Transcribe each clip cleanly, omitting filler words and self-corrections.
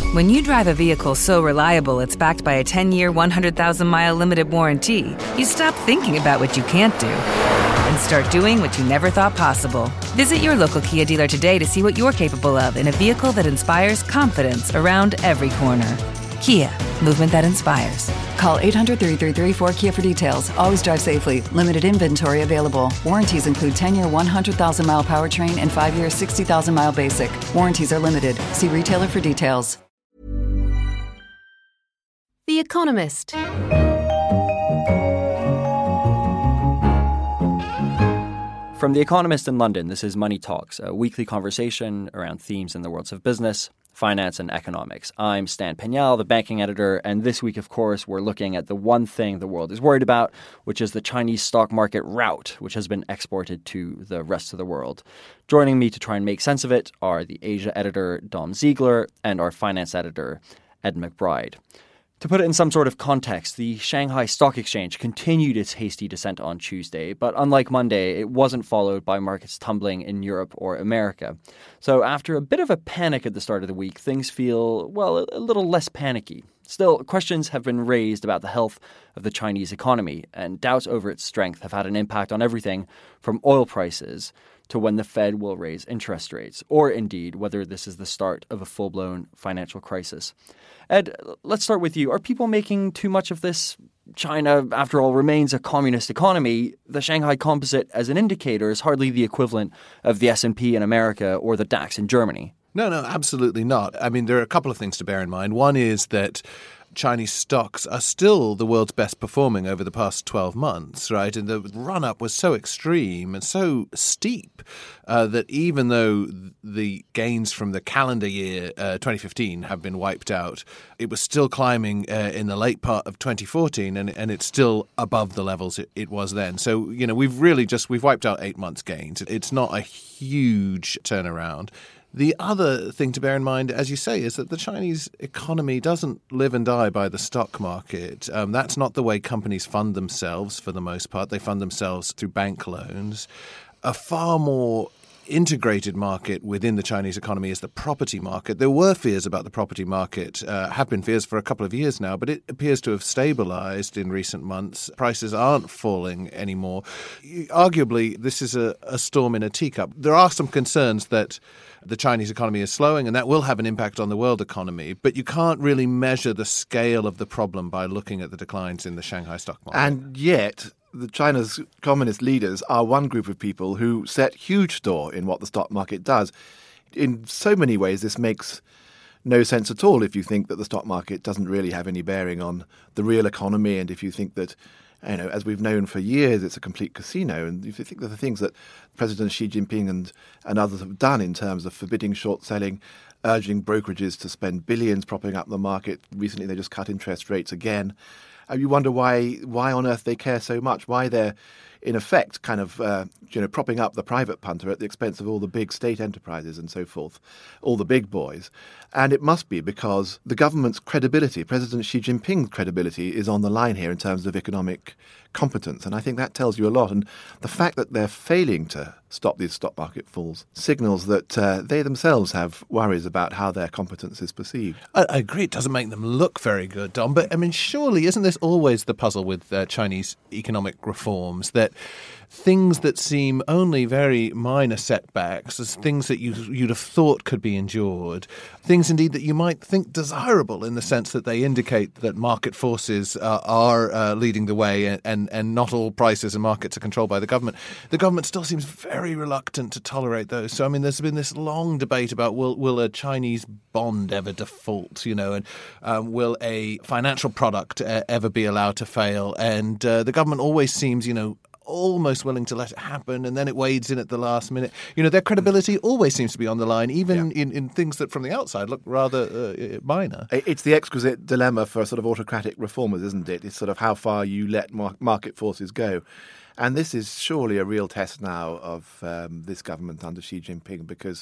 When you drive a vehicle so reliable it's backed by a 10-year, 100,000-mile limited warranty, you stop thinking about what you can't do and start doing what you never thought possible. Visit your local Kia dealer today to see what you're capable of in a vehicle that inspires confidence around every corner. Kia, movement that inspires. Call 800-333-4KIA for details. Always drive safely. Limited inventory available. Warranties include 10-year 100,000-mile powertrain and 5-year 60,000-mile basic. Warranties are limited. See retailer for details. The Economist. From The Economist in London, this is Money Talks, a weekly conversation around themes in the worlds of business, finance, and economics. I'm Stan Pignal, the banking editor, and this week, of course, we're looking at the one thing the world is worried about, which is the Chinese stock market rout, which has been exported to the rest of the world. Joining me to try and make sense of it are the Asia editor, Dom Ziegler, and our finance editor, Ed McBride. To put it in some sort of context, the Shanghai Stock Exchange continued its hasty descent on Tuesday, but unlike Monday, it wasn't followed by markets tumbling in Europe or America. So after a bit of a panic at the start of the week, things feel, well, a little less panicky. Still, questions have been raised about the health of the Chinese economy, and doubts over its strength have had an impact on everything from oil prices to when the Fed will raise interest rates, or indeed whether this is the start of a full-blown financial crisis. Ed, let's start with you. Are people making too much of this? China, after all, remains a communist economy. The Shanghai Composite, as an indicator, is hardly the equivalent of the S&P in America or the DAX in Germany. No, absolutely not. I mean, there are a couple of things to bear in mind. One is that Chinese stocks are still the world's best performing over the past 12 months, right? And the run-up was so extreme and so steep that even though the gains from the calendar year 2015 have been wiped out, it was still climbing in the late part of 2014, and it's still above the levels it was then. So, you know, we've wiped out 8 months' gains. It's not a huge turnaround. The other thing to bear in mind, as you say, is that the Chinese economy doesn't live and die by the stock market. That's not the way companies fund themselves for the most part. They fund themselves through bank loans. A far more integrated market within the Chinese economy is the property market. There were fears about the property market, have been fears for a couple of years now, but it appears to have stabilized in recent months. Prices aren't falling anymore. Arguably, this is a storm in a teacup. There are some concerns that the Chinese economy is slowing, and that will have an impact on the world economy. But you can't really measure the scale of the problem by looking at the declines in the Shanghai stock market. And yet, China's communist leaders are one group of people who set huge store in what the stock market does. In so many ways, this makes no sense at all if you think that the stock market doesn't really have any bearing on the real economy, and if you think that, you know, as we've known for years, it's a complete casino. And if you think of the things that President Xi Jinping and others have done in terms of forbidding short selling, urging brokerages to spend billions propping up the market. Recently, they just cut interest rates again. You wonder why on earth they care so much, why they're, in effect, kind of propping up the private punter at the expense of all the big state enterprises and so forth, all the big boys. And it must be because the government's credibility, President Xi Jinping's credibility, is on the line here in terms of economic competence. And I think that tells you a lot. And the fact that they're failing to stop these stock market falls signals that they themselves have worries about how their competence is perceived. I agree. It doesn't make them look very good, Dom. But, I mean, surely isn't this always the puzzle with Chinese economic reforms, that things that seem only very minor setbacks, as things that you'd have thought could be endured, things indeed that you might think desirable in the sense that they indicate that market forces are leading the way and not all prices and markets are controlled by the government. The government still seems very reluctant to tolerate those. So, I mean, there's been this long debate about will a Chinese bond ever default, and will a financial product ever be allowed to fail? And the government always seems, almost willing to let it happen, and then it wades in at the last minute. Their credibility always seems to be on the line, even in things that from the outside look rather minor. It's the exquisite dilemma for sort of autocratic reformers, isn't it? It's sort of how far you let market forces go. And this is surely a real test now of this government under Xi Jinping, because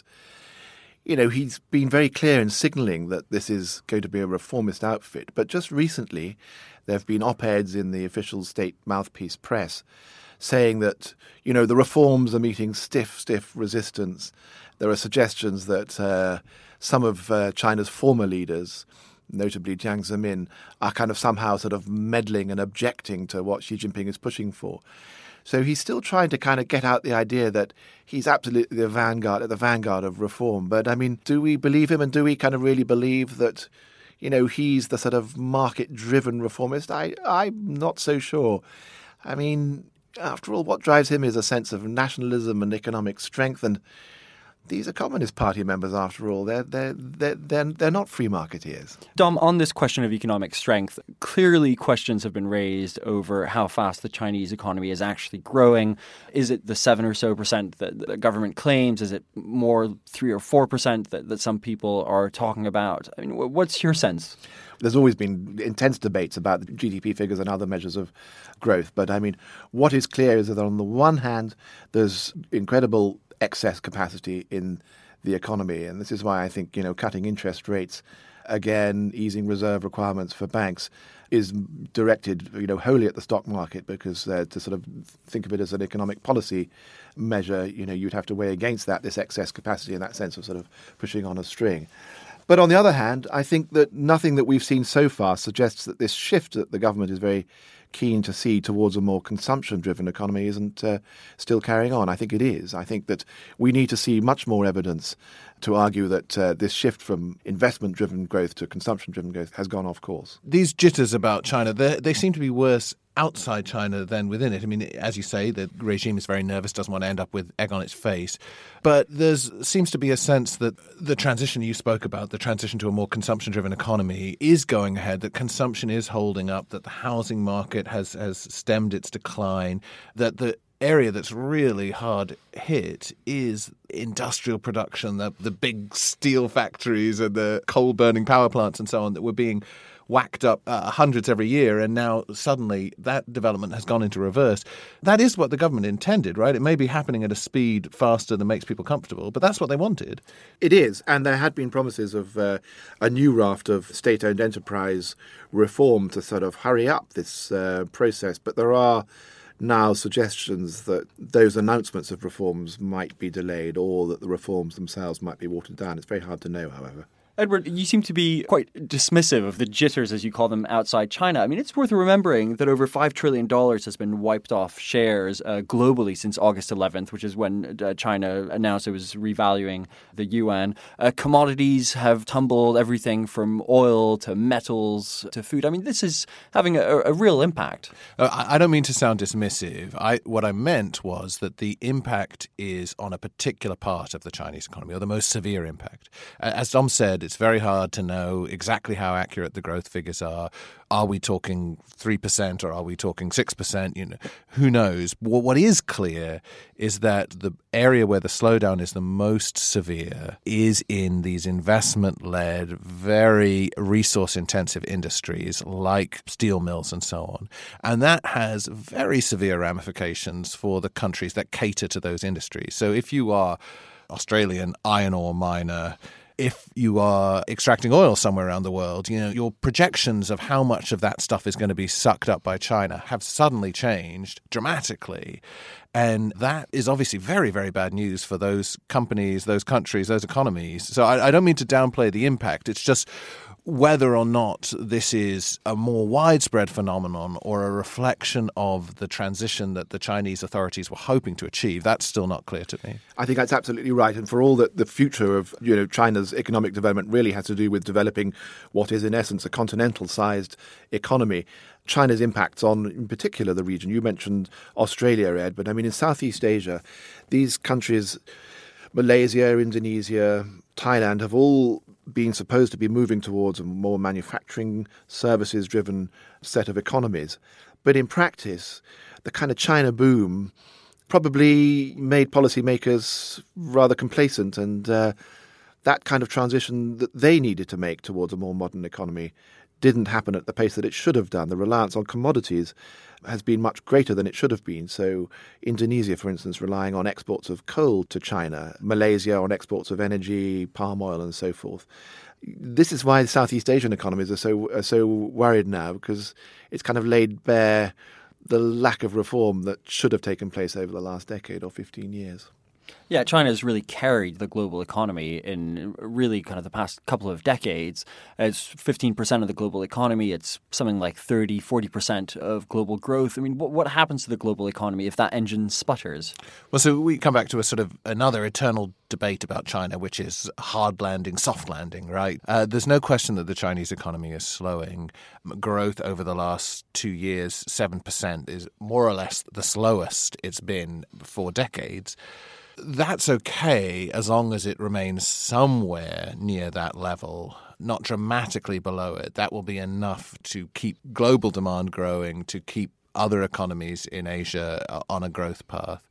he's been very clear in signalling that this is going to be a reformist outfit. But just recently, there have been op-eds in the official state mouthpiece press saying that, the reforms are meeting stiff resistance. There are suggestions that some of China's former leaders, notably Jiang Zemin, are kind of somehow sort of meddling and objecting to what Xi Jinping is pushing for. So he's still trying to kind of get out the idea that he's absolutely at the vanguard of reform. But I mean, do we believe him, and do we kind of really believe that, he's the sort of market-driven reformist? I'm not so sure. I mean, after all, what drives him is a sense of nationalism and economic strength, and these are Communist Party members, after all. They're not free marketeers. Dom, on this question of economic strength, clearly questions have been raised over how fast the Chinese economy is actually growing. Is it the 7% or so that the government claims? Is it more 3 or 4% that some people are talking about? I mean, what's your sense? There's always been intense debates about the GDP figures and other measures of growth. But I mean, what is clear is that on the one hand, there's incredible excess capacity in the economy. And this is why I think, cutting interest rates, again, easing reserve requirements for banks is directed, wholly at the stock market, because to sort of think of it as an economic policy measure, you'd have to weigh against that, this excess capacity, in that sense of sort of pushing on a string. But on the other hand, I think that nothing that we've seen so far suggests that this shift that the government is very keen to see towards a more consumption-driven economy isn't still carrying on. I think it is. I think that we need to see much more evidence to argue that this shift from investment-driven growth to consumption-driven growth has gone off course. These jitters about China, they seem to be worse outside China than within it. I mean, as you say, the regime is very nervous, doesn't want to end up with egg on its face. But there seems to be a sense that the transition you spoke about, the transition to a more consumption-driven economy, is going ahead, that consumption is holding up, that the housing market has stemmed its decline, that the area that's really hard hit is industrial production, the big steel factories and the coal-burning power plants and so on that were being whacked up hundreds every year, and now suddenly that development has gone into reverse. That is what the government intended, right? It may be happening at a speed faster than makes people comfortable, but that's what they wanted. It is, and there had been promises of a new raft of state-owned enterprise reform to sort of hurry up this process, but there are now suggestions that those announcements of reforms might be delayed, or that the reforms themselves might be watered down. It's very hard to know, however. Edward, you seem to be quite dismissive of the jitters, as you call them, outside China. I mean, it's worth remembering that over $5 trillion has been wiped off shares globally since August 11th, which is when China announced it was revaluing the yuan. Commodities have tumbled, everything from oil to metals to food. I mean, this is having a real impact. I don't mean to sound dismissive. What I meant was that the impact is on a particular part of the Chinese economy, or the most severe impact. As Dom said, it's very hard to know exactly how accurate the growth figures are. Are we talking 3% or are we talking 6%? Who knows? What is clear is that the area where the slowdown is the most severe is in these investment-led, very resource-intensive industries like steel mills and so on. And that has very severe ramifications for the countries that cater to those industries. So if you are Australian iron ore miner, if you are extracting oil somewhere around the world, your projections of how much of that stuff is going to be sucked up by China have suddenly changed dramatically. And that is obviously very, very bad news for those companies, those countries, those economies. So I don't mean to downplay the impact. It's just whether or not this is a more widespread phenomenon or a reflection of the transition that the Chinese authorities were hoping to achieve, that's still not clear to me. I think that's absolutely right. And for all that the future of China's economic development really has to do with developing what is in essence a continental-sized economy, China's impacts on, in particular, the region. You mentioned Australia, Ed, but I mean in Southeast Asia, these countries, Malaysia, Indonesia, Thailand, have all been supposed to be moving towards a more manufacturing, services-driven set of economies. But in practice, the kind of China boom probably made policymakers rather complacent, and that kind of transition that they needed to make towards a more modern economy didn't happen at the pace that it should have done. The reliance on commodities has been much greater than it should have been. So Indonesia, for instance, relying on exports of coal to China, Malaysia on exports of energy, palm oil and so forth. This is why the Southeast Asian economies are so worried now, because it's kind of laid bare the lack of reform that should have taken place over the last decade or 15 years. Yeah, China has really carried the global economy in really kind of the past couple of decades. It's 15% of the global economy. It's something like 30, 40% of global growth. I mean, what happens to the global economy if that engine sputters? Well, so we come back to a sort of another eternal debate about China, which is hard landing, soft landing, right? There's no question that the Chinese economy is slowing. Growth over the last 2 years, 7%, is more or less the slowest it's been for decades. That's okay as long as it remains somewhere near that level, not dramatically below it. That will be enough to keep global demand growing, to keep other economies in Asia on a growth path.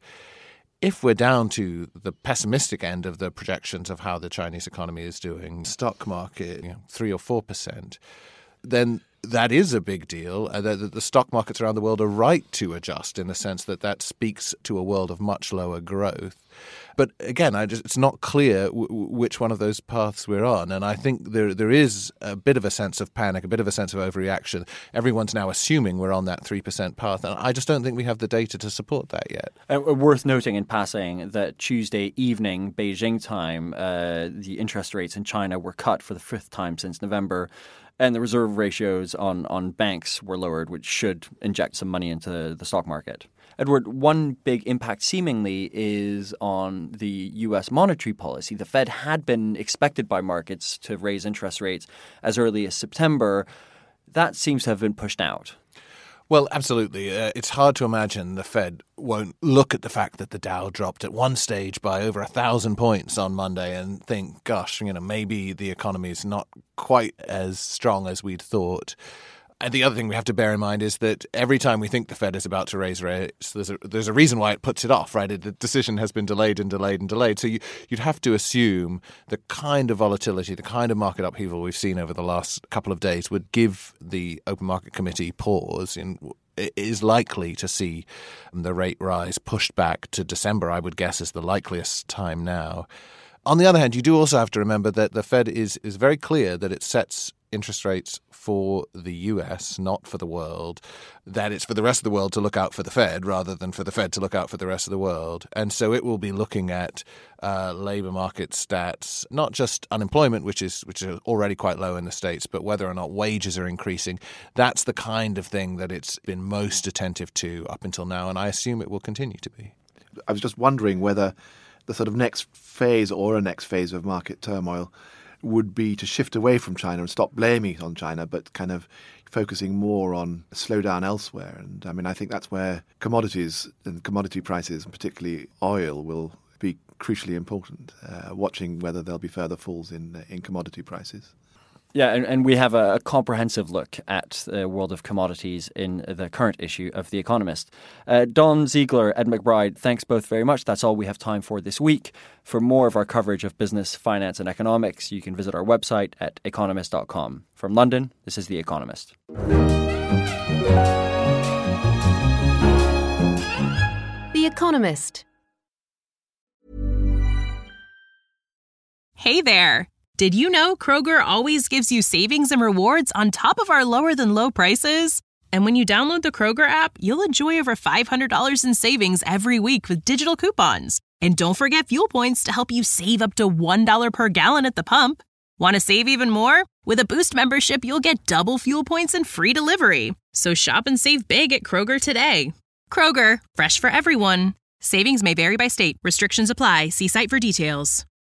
If we're down to the pessimistic end of the projections of how the Chinese economy is doing, stock market, 3 or 4%, then that is a big deal. The stock markets around the world are right to adjust in the sense that speaks to a world of much lower growth. But again, it's not clear which one of those paths we're on. And I think there is a bit of a sense of panic, a bit of a sense of overreaction. Everyone's now assuming we're on that 3% path. And I just don't think we have the data to support that yet. Worth noting in passing that Tuesday evening, Beijing time, the interest rates in China were cut for the 5th time since November. And the reserve ratios on banks were lowered, which should inject some money into the stock market. Edward, one big impact seemingly is on the U.S. monetary policy. The Fed had been expected by markets to raise interest rates as early as September. That seems to have been pushed out. Well, absolutely. It's hard to imagine the Fed won't look at the fact that the Dow dropped at one stage by over 1,000 points on Monday and think, gosh, maybe the economy is not quite as strong as we'd thought. And the other thing we have to bear in mind is that every time we think the Fed is about to raise rates, there's a reason why it puts it off, right? The decision has been delayed and delayed and delayed. So you'd have to assume the kind of volatility, the kind of market upheaval we've seen over the last couple of days would give the Open Market Committee pause. It is likely to see the rate rise pushed back to December, I would guess, is the likeliest time now. On the other hand, you do also have to remember that the Fed is very clear that it sets interest rates for the US, not for the world, that it's for the rest of the world to look out for the Fed rather than for the Fed to look out for the rest of the world. And so it will be looking at labor market stats, not just unemployment, which is already quite low in the States, but whether or not wages are increasing. That's the kind of thing that it's been most attentive to up until now, and I assume it will continue to be. I was just wondering whether the sort of next phase or a next phase of market turmoil would be to shift away from China and stop blaming it on China, but kind of focusing more on a slowdown elsewhere. And I mean, I think that's where commodities and commodity prices, particularly oil, will be crucially important, watching whether there'll be further falls in commodity prices. Yeah, and we have a comprehensive look at the world of commodities in the current issue of The Economist. Don Ziegler, Ed McBride, thanks both very much. That's all we have time for this week. For more of our coverage of business, finance and economics, you can visit our website at economist.com. From London, this is The Economist. The Economist. Hey there. Did you know Kroger always gives you savings and rewards on top of our lower-than-low prices? And when you download the Kroger app, you'll enjoy over $500 in savings every week with digital coupons. And don't forget fuel points to help you save up to $1 per gallon at the pump. Want to save even more? With a Boost membership, you'll get double fuel points and free delivery. So shop and save big at Kroger today. Kroger, fresh for everyone. Savings may vary by state. Restrictions apply. See site for details.